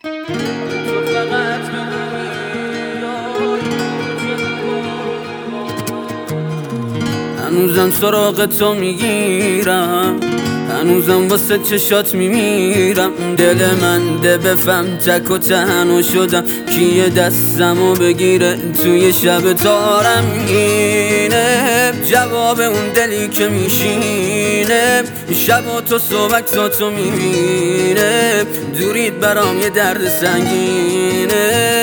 هنوزم سراغ تو میگیرم، هنوزم واسه چشات میمیرم. دل من ده بفهم تک و تنها شدم، کیه دستمو بگیره توی شب تارم اینه. جواب اون دلی که میشینه شب و تو صبح تو میبینه. دورید برام یه درد سنگینه.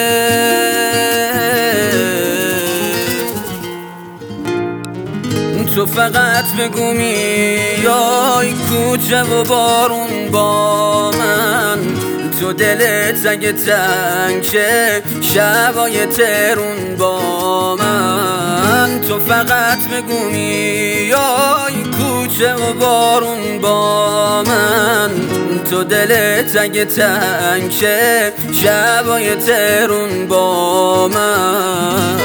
تو فقط بگو میای کوچه و بارون با من. تو دلت اگه تنگه شبای ترون با من. تو فقط بگو میای کوچه و بارون با من. تو دلت اگه تنگه شبای ترون با من.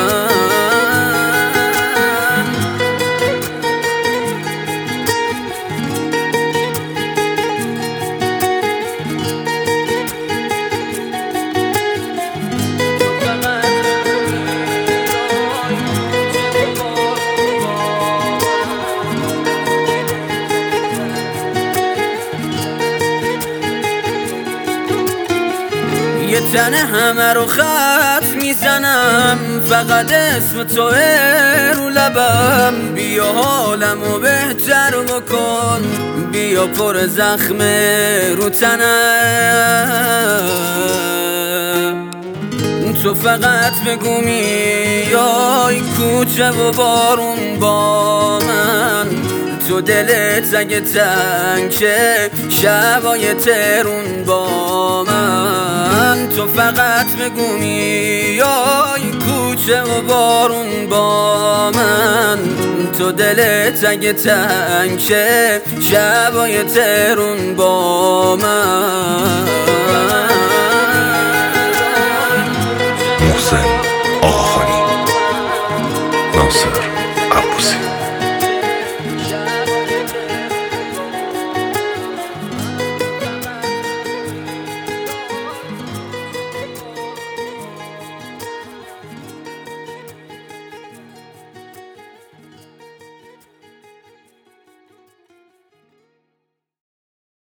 یه تنه همه رو خط میزنم، فقط اسم توه رو لبم. بیا حالمو بهتر بکن، بیا پر زخم رو تنم. تو فقط بگو میای کوچه و بارون با من. تو دلت اگه تنگه شبای ترون با من. تو فقط بگو میای کوچه و بارون با من. تو دلت اگه تنگه شبای ترون با من. محسن آقاخانی، ناصر عبوسی.